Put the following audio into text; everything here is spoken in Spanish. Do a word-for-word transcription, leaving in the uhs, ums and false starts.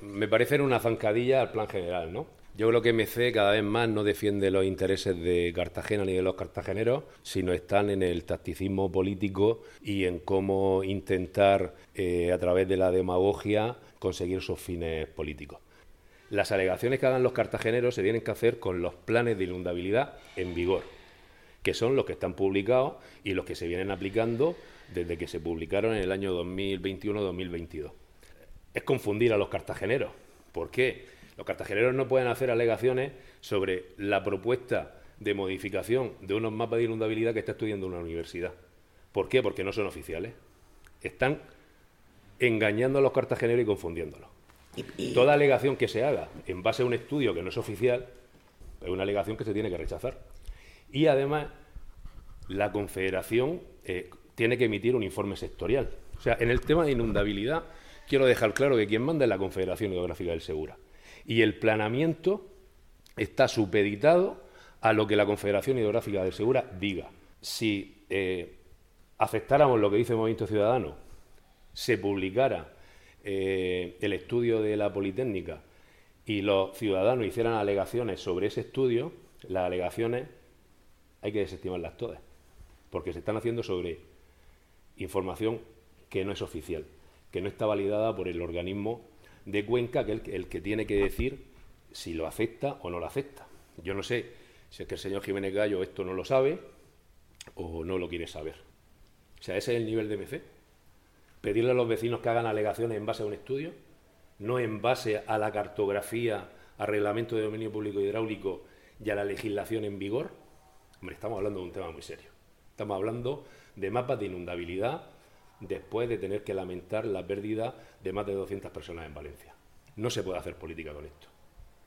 me parece una zancadilla al plan general, ¿no? Yo creo que M C cada vez más no defiende los intereses de Cartagena ni de los cartageneros, sino están en el tacticismo político y en cómo intentar, eh, a través de la demagogia, conseguir sus fines políticos. Las alegaciones que hagan los cartageneros se tienen que hacer con los planes de inundabilidad en vigor, que son los que están publicados y los que se vienen aplicando desde que se publicaron en el año dos mil veintiuno dos mil veintidós. Es confundir a los cartageneros. ¿Por qué? Los cartageneros no pueden hacer alegaciones sobre la propuesta de modificación de unos mapas de inundabilidad que está estudiando una universidad. ¿Por qué? Porque no son oficiales. Están engañando a los cartageneros y confundiéndolos. Toda alegación que se haga en base a un estudio que no es oficial es una alegación que se tiene que rechazar. Y además, la Confederación eh, tiene que emitir un informe sectorial. O sea, en el tema de inundabilidad, quiero dejar claro que quien manda es la Confederación Hidrográfica del Segura. Y el planeamiento está supeditado a lo que la Confederación Hidrográfica del Segura diga. Si eh, aceptáramos lo que dice el Movimiento Ciudadano, se publicara eh, el estudio de la Politécnica y los ciudadanos hicieran alegaciones sobre ese estudio, las alegaciones hay que desestimarlas todas, porque se están haciendo sobre información que no es oficial, que no está validada por el organismo de Cuenca, que es el, el que tiene que decir si lo acepta o no lo acepta. Yo no sé si es que el señor Jiménez Gallo esto no lo sabe o no lo quiere saber. O sea, ese es el nivel de M C. Pedirle a los vecinos que hagan alegaciones en base a un estudio, no en base a la cartografía, al reglamento de dominio público hidráulico y a la legislación en vigor. Hombre, estamos hablando de un tema muy serio. Estamos hablando de mapas de inundabilidad después de tener que lamentar la pérdida de más de doscientas personas en Valencia. No se puede hacer política con esto.